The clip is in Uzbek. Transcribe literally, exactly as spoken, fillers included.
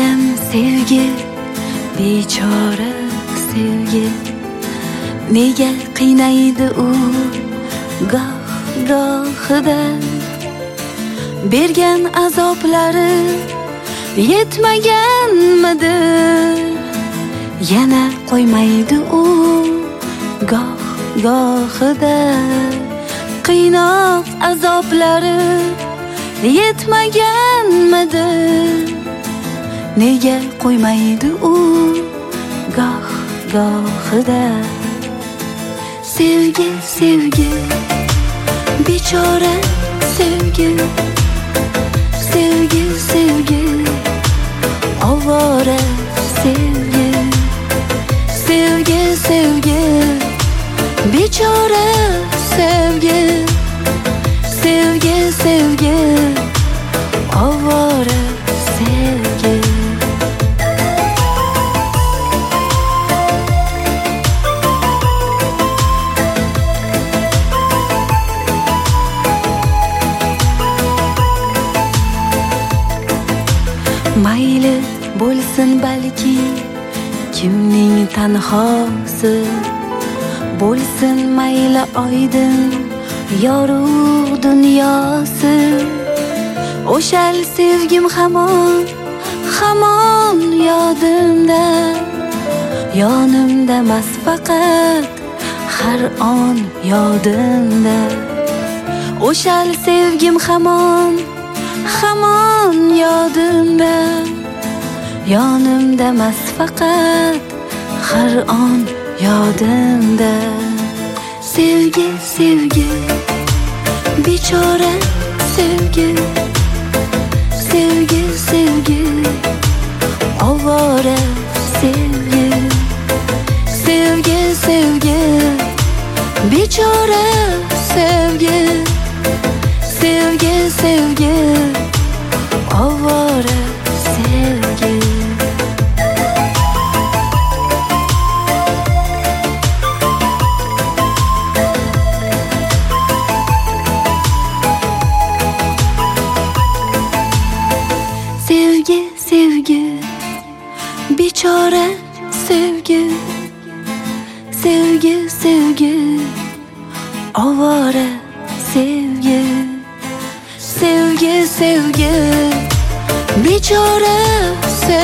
Bergan sevgi, bechora sevgi, nega qiynaydi u goh gohida. Bergan azoblari yetmaganmidi, yana qo'ymaydi u goh gohida. Qiynoq azoblari yetmaganmidi, nega qo'ymaydi u goh gohida. Sevgi, sevgi, bechora sevgi, sevgi, sevgi, ovora sevgi, sevgi, sevgi, bechora sevgi, sevgi, sevgi, ovora sevgi. Mayli bo'lsin balki kimning tanhosi, bo'lsin mayli oydin yorug' dunyosi. O'shal sevgim hamon, hamon yodimda, yonimda mas faqat har on yodimda. O'shal sevgim hamon, hamon yodimda, yonimda mas faqat har on yodimda. Sevgi, sevgi, bechora sevgi, sevgi, sevgi, ovora sevgi, sevgi, sevgi, bechora sevgi, sevgi, sevgi, ovora sevgi. Sevgi, sevgi, bechora sevgi, sevgi, sevgi, ovora sevgi, sevgi, sevgi, bechora sevgi.